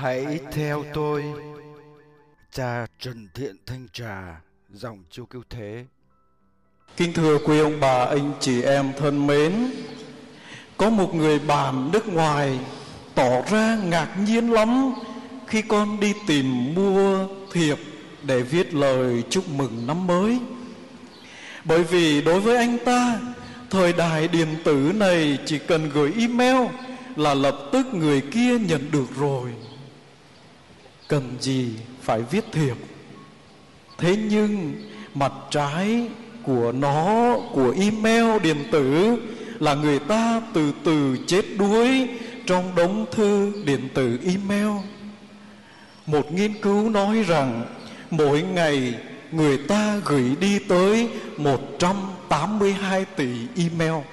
Hãy theo tôi. Cha Trần Thiện Thanh Trà, dòng Chiêu Cứu Thế. Kính thưa quý ông bà, anh chị em thân mến, có một người bạn nước ngoài tỏ ra ngạc nhiên lắm khi con đi tìm mua thiệp để viết lời chúc mừng năm mới. Bởi vì đối với anh ta, thời đại điện tử này chỉ cần gửi email là lập tức người kia nhận được rồi, cần gì phải viết thiệp. Thế nhưng mặt trái của email điện tử là người ta từ từ chết đuối trong đống thư điện tử email. Một nghiên cứu nói rằng mỗi ngày người ta gửi đi tới 182 tỷ email.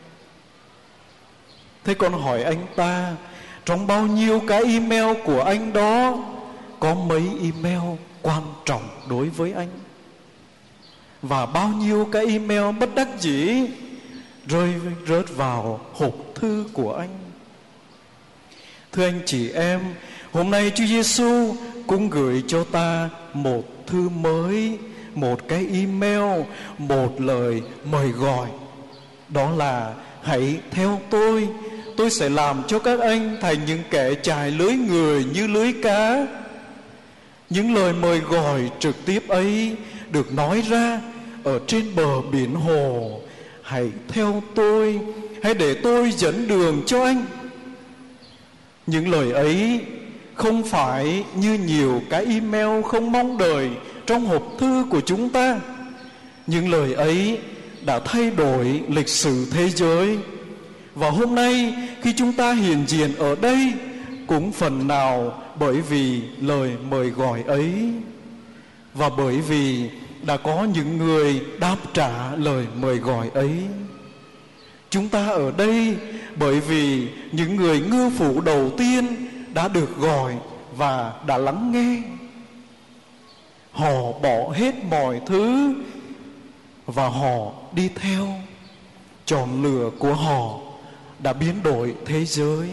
Thế con hỏi anh ta, trong bao nhiêu cái email của anh đó, có mấy email quan trọng đối với anh? Và bao nhiêu cái email bất đắc dĩ rớt vào hộp thư của anh? Thưa anh chị em, hôm nay Chúa Giêsu cũng gửi cho ta một thư mới, một cái email, một lời mời gọi. Đó là: hãy theo tôi sẽ làm cho các anh thành những kẻ chài lưới người như lưới cá. Những lời mời gọi trực tiếp ấy được nói ra ở trên bờ biển hồ. Hãy theo tôi, hãy để tôi dẫn đường cho anh. Những lời ấy không phải như nhiều cái email không mong đợi trong hộp thư của chúng ta. Những lời ấy đã thay đổi lịch sử thế giới. Và hôm nay khi chúng ta hiện diện ở đây cũng phần nào bởi vì lời mời gọi ấy, và bởi vì đã có những người đáp trả lời mời gọi ấy. Chúng ta ở đây bởi vì những người ngư phủ đầu tiên đã được gọi và đã lắng nghe. Họ bỏ hết mọi thứ và họ đi theo. Chọn lựa của họ đã biến đổi thế giới.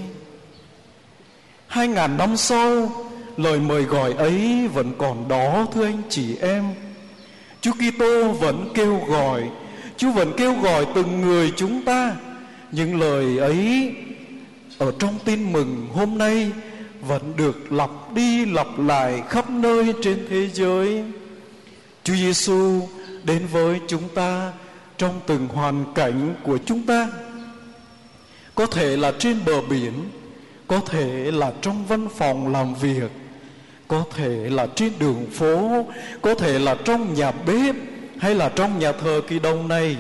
2000 năm sau, lời mời gọi ấy vẫn còn đó, thưa anh chị em. Chúa Kitô vẫn kêu gọi, Chúa vẫn kêu gọi từng người chúng ta. Những lời ấy ở trong tin mừng hôm nay vẫn được lặp đi lặp lại khắp nơi trên thế giới. Chúa Giêsu đến với chúng ta trong từng hoàn cảnh của chúng ta. Có thể là trên bờ biển, có thể là trong văn phòng làm việc, có thể là trên đường phố, có thể là trong nhà bếp, hay là trong nhà thờ Kỳ Đồng này.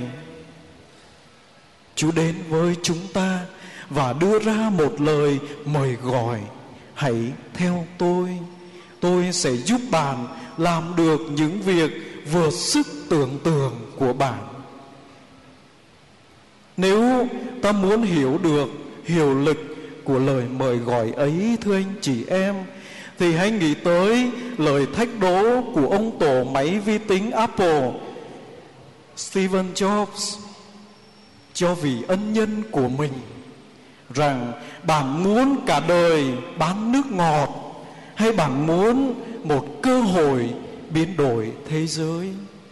Chúa đến với chúng ta và đưa ra một lời mời gọi: hãy theo tôi sẽ giúp bạn làm được những việc vượt sức tưởng tượng của bạn. Nếu ta muốn hiểu được hiệu lực của lời mời gọi ấy, thưa anh chị em, thì hãy nghĩ tới lời thách đố của ông tổ máy vi tính Apple, Steve Jobs, cho vị ân nhân của mình, rằng bạn muốn cả đời bán nước ngọt, hay bạn muốn một cơ hội biến đổi thế giới?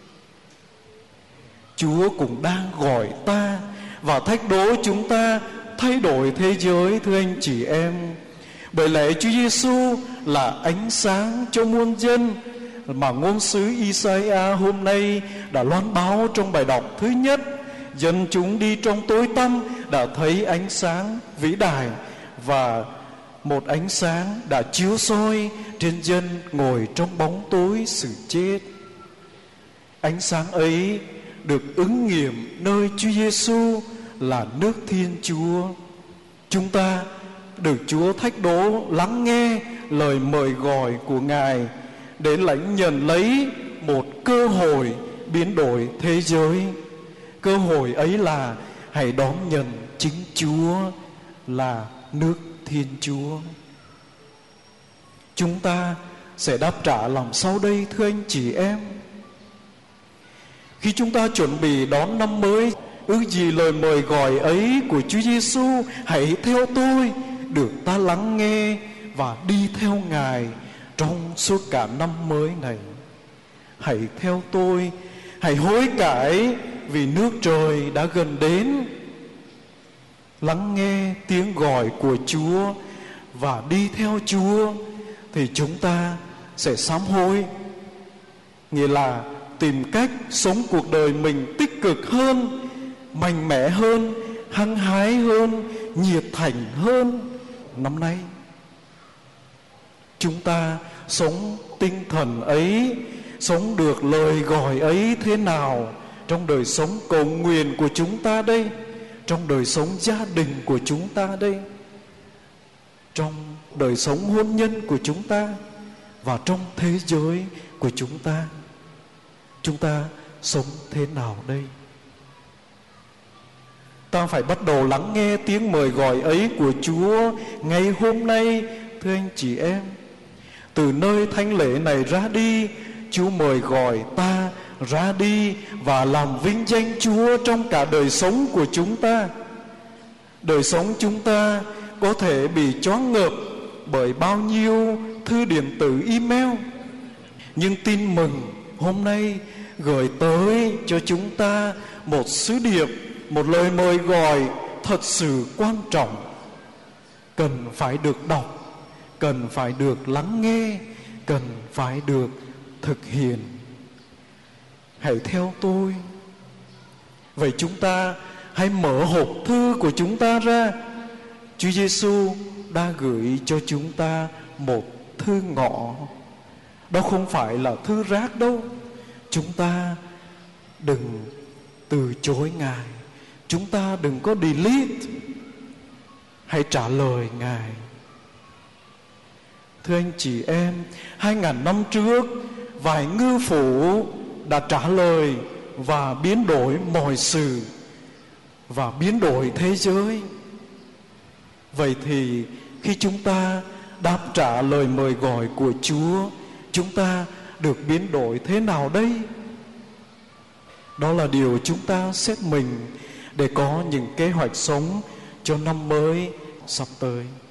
Chúa cũng đang gọi ta và thách đố chúng ta thay đổi thế giới, thưa anh chị em. Bởi lẽ Chúa Giêsu là ánh sáng cho muôn dân, mà ngôn sứ Isaiah hôm nay đã loan báo trong bài đọc thứ nhất: dân chúng đi trong tối tăm đã thấy ánh sáng vĩ đại, và một ánh sáng đã chiếu soi trên dân ngồi trong bóng tối sự chết. Ánh sáng ấy được ứng nghiệm nơi Chúa Giêsu là nước Thiên Chúa. Chúng ta được Chúa thách đố lắng nghe lời mời gọi của Ngài để lãnh nhận lấy một cơ hội biến đổi thế giới. Cơ hội ấy là hãy đón nhận chính Chúa là nước Thiên Chúa. Chúng ta sẽ đáp trả làm sao đây, thưa anh chị em? Khi chúng ta chuẩn bị đón năm mới, ước gì lời mời gọi ấy của Chúa Giêsu: hãy theo tôi, được ta lắng nghe và đi theo Ngài trong suốt cả năm mới này. Hãy theo tôi, hãy hối cải vì nước trời đã gần đến. Lắng nghe tiếng gọi của Chúa và đi theo Chúa thì chúng ta sẽ sám hối. Nghĩa là tìm cách sống cuộc đời mình tích cực hơn, mạnh mẽ hơn, hăng hái hơn, nhiệt thành hơn. Năm nay chúng ta sống tinh thần ấy, sống được lời gọi ấy thế nào trong đời sống cầu nguyện của chúng ta đây, trong đời sống gia đình của chúng ta đây, trong đời sống hôn nhân của chúng ta và trong thế giới của chúng ta. Chúng ta sống thế nào đây? Ta phải bắt đầu lắng nghe tiếng mời gọi ấy của Chúa ngày hôm nay, thưa anh chị em. Từ nơi thánh lễ này ra đi, Chúa mời gọi ta ra đi và làm vinh danh Chúa trong cả đời sống của chúng ta. Đời sống chúng ta có thể bị choáng ngợp bởi bao nhiêu thư điện tử email, nhưng tin mừng hôm nay gửi tới cho chúng ta một sứ điệp, một lời mời gọi thật sự quan trọng, cần phải được đọc, cần phải được lắng nghe, cần phải được thực hiện. Hãy theo tôi. Vậy chúng ta hãy mở hộp thư của chúng ta ra. Chúa Giêsu đã gửi cho chúng ta một thư ngỏ. Đó không phải là thư rác đâu. Chúng ta đừng từ chối Ngài, chúng ta đừng có delete. Hãy trả lời Ngài. Thưa anh chị em, 2000 năm trước, vài ngư phủ đã trả lời và biến đổi mọi sự và biến đổi thế giới. Vậy thì khi chúng ta đáp trả lời mời gọi của Chúa, chúng ta được biến đổi thế nào đây? Đó là điều chúng ta xét mình để có những kế hoạch sống cho năm mới sắp tới.